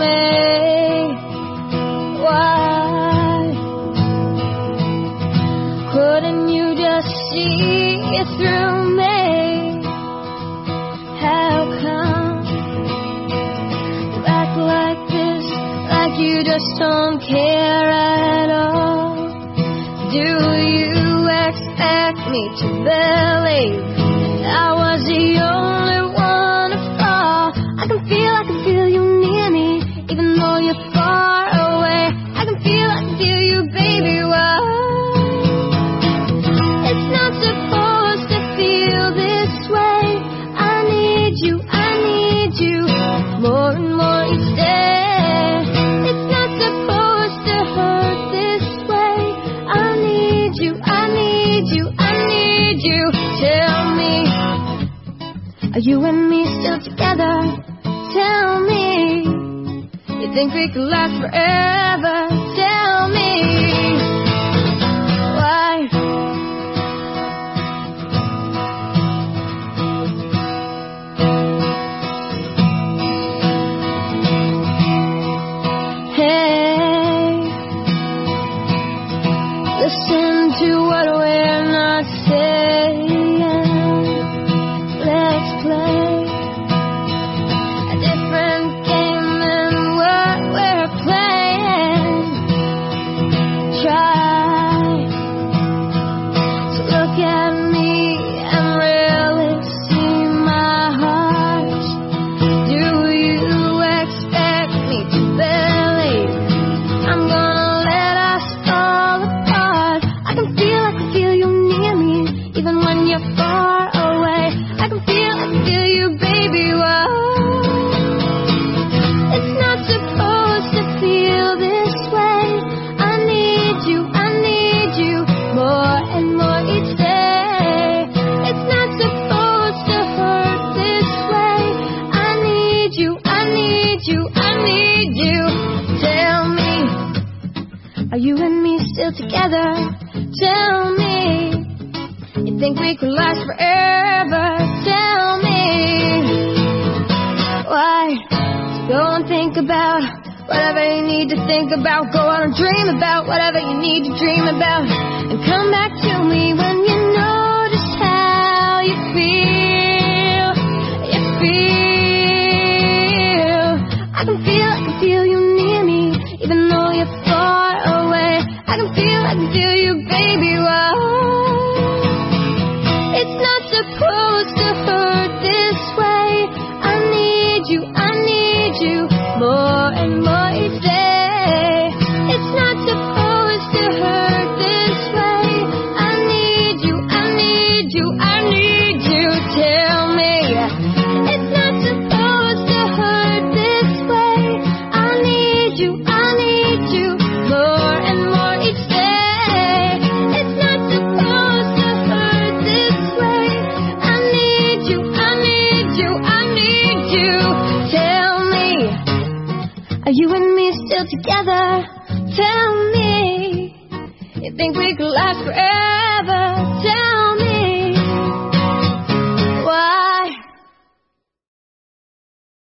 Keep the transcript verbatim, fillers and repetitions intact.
me. Why couldn't you just see it through me? How come you act like this, like you just don't care at all? Do you expect me to believe I was the only one to fall? I can feel, I can feel you near me, even though you're far away. I can feel, I can feel you, baby. Why? It's not supposed to feel this way. I need you, I need you more and more each day. It's not supposed to hurt this way. I need you, I need you, I need you. Tell me, are you and me still together? Tell me, you think we could last forever? Tell me, why? Hey, listen to what we're not saying. Let's play a different game than what we're playing. Try to look at me and really see my heart. Do you expect me to believe I'm gonna let us fall apart? I can feel, I can feel you near me, even when you're far away. I can feel, I can feel you, baby. Why? It's not supposed to feel this way. I need you, I need you more and more each day. It's not supposed to hurt this way. I need you, I need you, I need you. Tell me, are you and me still together? Tell me, you think we could last forever? Tell me, why? So go and think about whatever you need to think about. Go on and dream about whatever you need to dream about, and come back to me when you know just how you feel. You feel. I can feel, I can feel you near me, even though you're far away. I can feel, I can feel you, baby. Why? It's not supposed to hurt this way. I need you, I need you more and more each day. It's not supposed to hurt this way. I need you, I need you, I need you. Tell me, it's not supposed to hurt this way. I need you, I need you more and more each day. It's not supposed to hurt this way. I need you, I need you, I need you. Tell me, are you and me still together? Tell me, you think we could last forever?